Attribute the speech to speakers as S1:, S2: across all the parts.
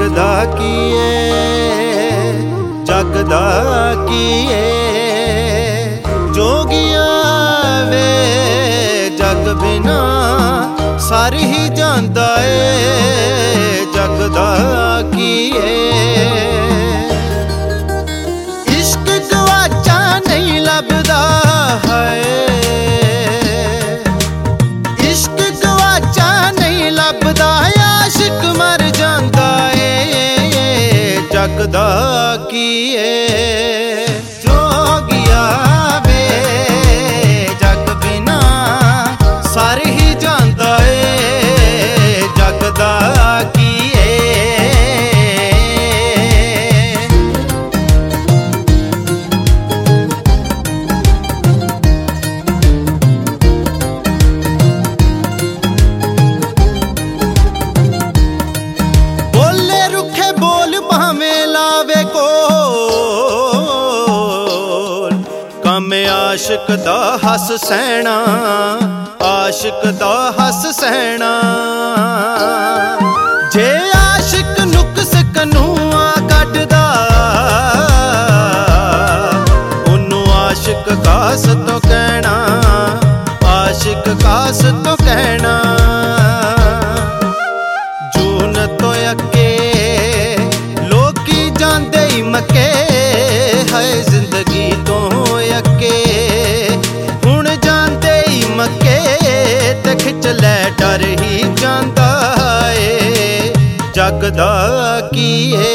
S1: दा कीए, जग दा कीए। जोगिया वे जग बिना सारी ही जांदा ए, जग दा कीए। इश्क गवाचा नहीं लभदा है, इश्क गवाचा नहीं लभदा, आशिक मर जांदा ए, जग दा कीए। जोगिया वे जग बिना सारे ही जांदा ए, जग दा कीए। बोले रुखे बोल भावें लावे कोल, कम आशिक दा हस सहना, आशिक दा हस सहना। जे आशिक नुक्स कनूआ कटदा, उन्नू आशिक कास तो कहना, आशिक कास तो कहना। जून तो अके लोकी जांदे ही मके, है जिंदगी तो अके हुण जांदे ही मके, ते खिच लै डर ही जांदा ए, जग दा कीए।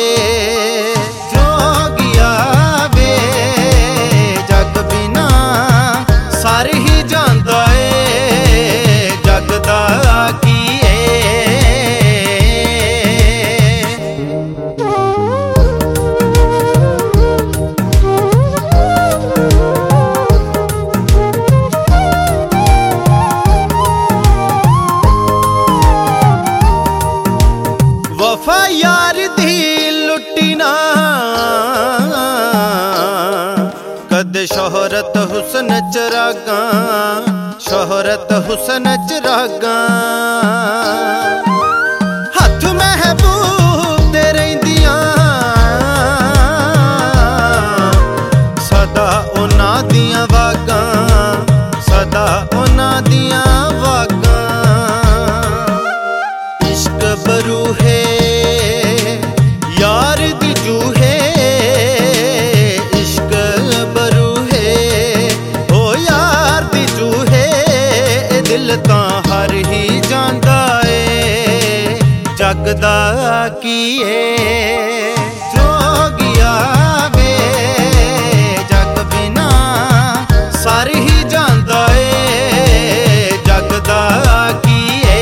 S1: जोगिया वे जग बिना सारे ही जांदा ए, जग दा कीए। वफा यार दी लुटी ना, कद शोहरत हुस्न चरागा, शोहरत हुस्न चरागा। हथ महबूब दे रहिंदियां, सदा उन्हां दियां वागां, सदा उन्हां दियां वागां। इश्क बरू है यार दी जूहे, इश्क बरू है ओ यार दी जूहे। दिल तां हर ही जांदा ए, जग दा कीए। जोगिया वे जग बिना सारे ही जांदा ए, जग दा कीए।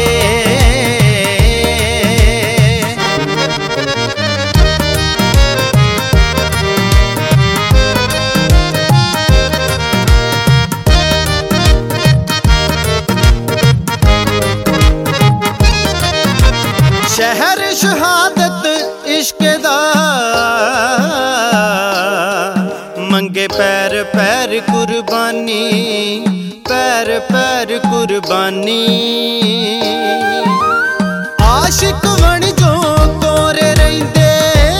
S1: शहर शहादत इश्क दा, मंगे पैर पैर कुर्बानी, पैर पैर कुर्बानी। आशिक बन जो कोरे रहिंदे,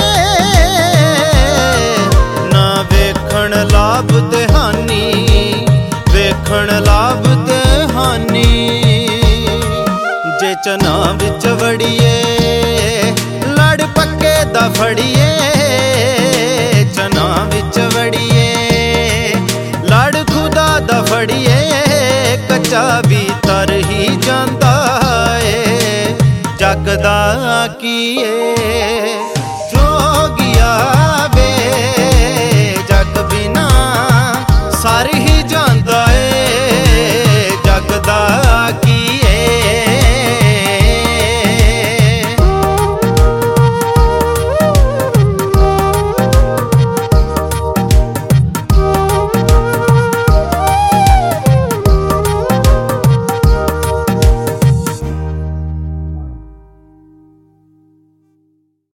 S1: ना वेखण लाभ ते हानी, वेखण लाभ ते हानी। जे चना विच वड़िए लड़ पक्के दा फड़िए,